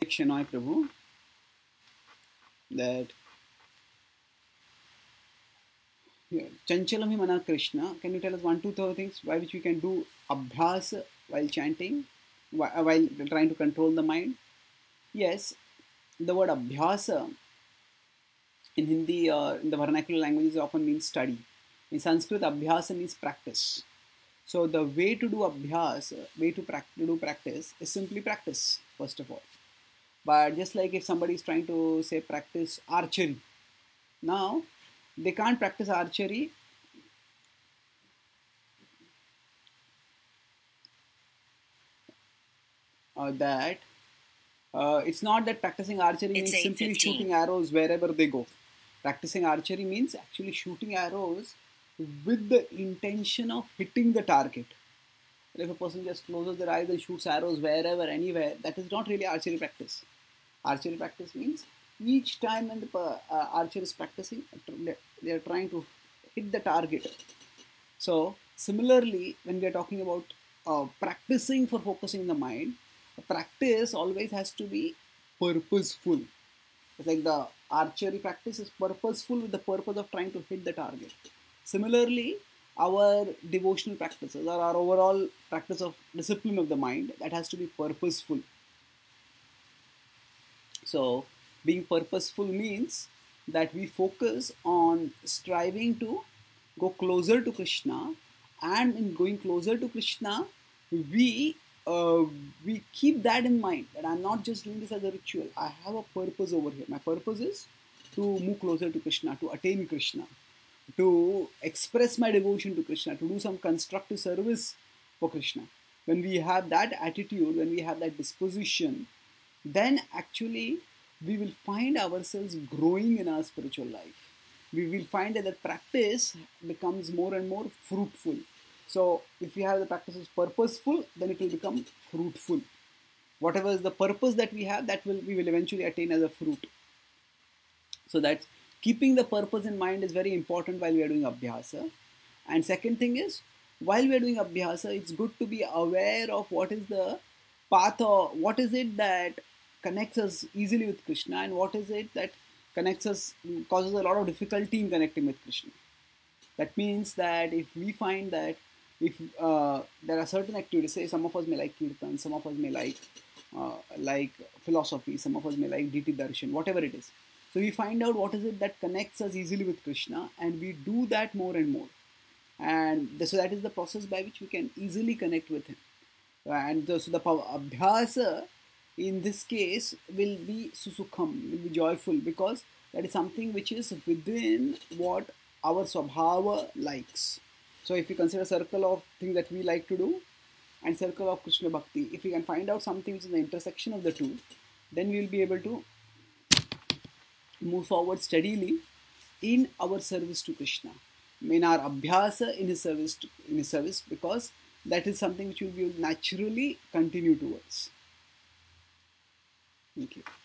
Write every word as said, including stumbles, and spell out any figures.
एक शनाय प्रभु that yeah, Chanchalam Himana Krishna. Can you tell us one, two, three things by which we can do abhyas while chanting, while, while trying to control the mind? Yes, the word abhyasa in Hindi, uh, in the vernacular languages, often means study. In Sanskrit, abhyasa means practice. So the way to do abhyas, way to, pra- to do practice is simply practice, first of all. But just like if somebody is trying to say practice archery, now they can't practice archery uh, that uh, it's not that practicing archery It's means simply eight fifteen. shooting arrows wherever they go. Practicing archery means actually shooting arrows with the intention of hitting the target. If a person just closes their eyes and shoots arrows wherever, anywhere, that is not really archery practice. Archery practice means each time when the uh, archer is practicing, they are trying to hit the target. So, similarly, when we are talking about uh, practicing for focusing the mind, practice always has to be purposeful. It's like the archery practice is purposeful with the purpose of trying to hit the target. Similarly, our devotional practices or our overall practice of discipline of the mind, that has to be purposeful. So, being purposeful means that we focus on striving to go closer to Krishna, and in going closer to Krishna, we uh, we keep that in mind that I'm not just doing this as a ritual. I have a purpose over here. My purpose is to move closer to Krishna, to attain Krishna, to express my devotion to Krishna, to do some constructive service for Krishna. When we have that attitude, when we have that disposition, then actually we will find ourselves growing in our spiritual life. We will find that the practice becomes more and more fruitful. So if we have the practice is purposeful, then it will become fruitful. Whatever is the purpose that we have, that will we will eventually attain as a fruit. So that keeping the purpose in mind is very important while we are doing abhyasa. And second thing is, while we are doing abhyasa, it's good to be aware of what is the path or what is it that connects us easily with Krishna, and what is it that connects us, causes a lot of difficulty in connecting with Krishna. That means that if we find that if uh, there are certain activities, say some of us may like kirtan, some of us may like uh, like philosophy, some of us may like D T darshan, whatever it is. So we find out what is it that connects us easily with Krishna, and we do that more and more. And so that is the process by which we can easily connect with Him. And the, so the abhyasa in this case will be susukham, will be joyful, because that is something which is within what our swabhava likes. So if we consider a circle of things that we like to do and circle of Krishna Bhakti, if we can find out something which is the intersection of the two, then we will be able to move forward steadily in our service to Krishna, in our abhyasa in his service, to, in his service, because that is something which we will naturally continue towards. Thank you.